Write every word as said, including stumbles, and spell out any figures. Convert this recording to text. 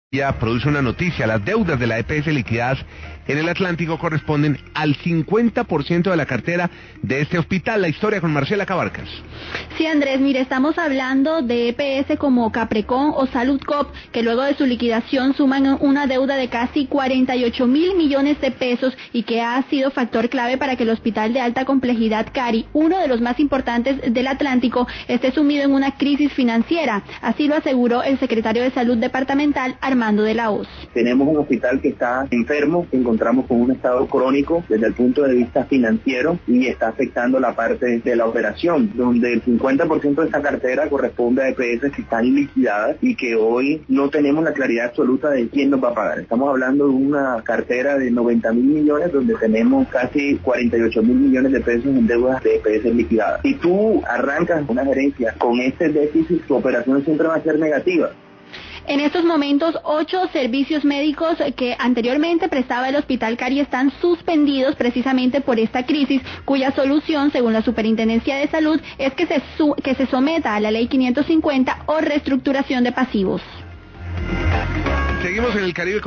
Ya produce una noticia: las deudas de la E P S liquidadas en el Atlántico corresponden al cincuenta por ciento de la cartera de este hospital. La historia con Marcela Cabarcas. Sí, Andrés, mire, estamos hablando de E P S como Caprecon o Salud Cop, que luego de su liquidación suman una deuda de casi cuarenta y ocho mil millones de pesos y que ha sido factor clave para que el hospital de alta complejidad Cari, uno de los más importantes del Atlántico, esté sumido en una crisis financiera. Así lo aseguró el secretario de Salud departamental, Armando de la Hoz. Tenemos un hospital que está enfermo, encontramos con un estado crónico desde el punto de vista financiero y está afectando la parte de la operación, donde el cincuenta por ciento de esta cartera corresponde a E P S que están liquidadas y que hoy no tenemos la claridad absoluta de quién nos va a pagar. Estamos hablando de una cartera de noventa mil millones donde tenemos casi cuarenta y ocho mil millones de pesos en deudas de E P S liquidadas. Si tú arrancas una gerencia con este déficit, tu operación siempre va a ser negativa. En estos momentos, ocho servicios médicos que anteriormente prestaba el Hospital Cari están suspendidos precisamente por esta crisis, cuya solución, según la Superintendencia de Salud, es que se, su que se someta a la Ley quinientos cincuenta o reestructuración de pasivos. Seguimos en el Caribe.